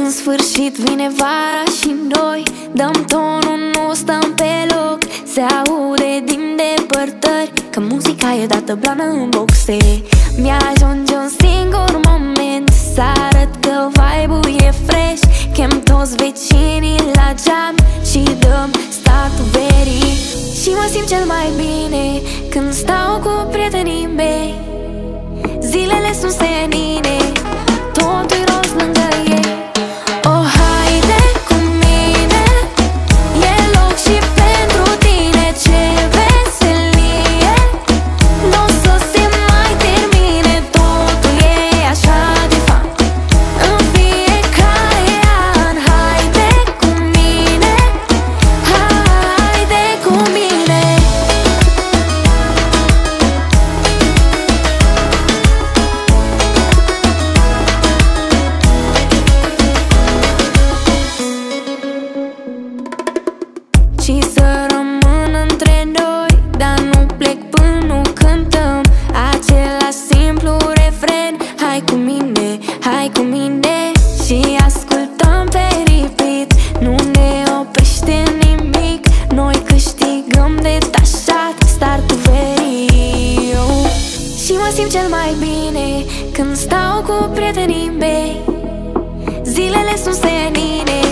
În sfârșit vine vara și noi dăm tonul, nu stăm pe loc. Se aude din depărtări că muzica e dată blană în boxe. Mi-ajunge un singur moment să arăt că vibe-ul e fresh. Chem toți vecinii la geam și dăm startul verii. Și mă simt cel mai bine când stau cu prietenii mei. Zilele sunt senine, totul-i roz lângă ei. Oh, haide cu mine, e loc și pentru tine. Ce veselie, n-o să se mai termine. Totul e așa de fain în fiecare an. Haide cu mine, haide cu mine. Și să rămân între noi, dar nu plec până nu cântăm același simplu refren. Hai cu mine, hai cu mine. Și ascultăm pe repeat, nu ne oprește nimic. Noi câștigăm detașat startul verii. Și mă simt cel mai bine când stau cu prietenii mei. Zilele sunt senine,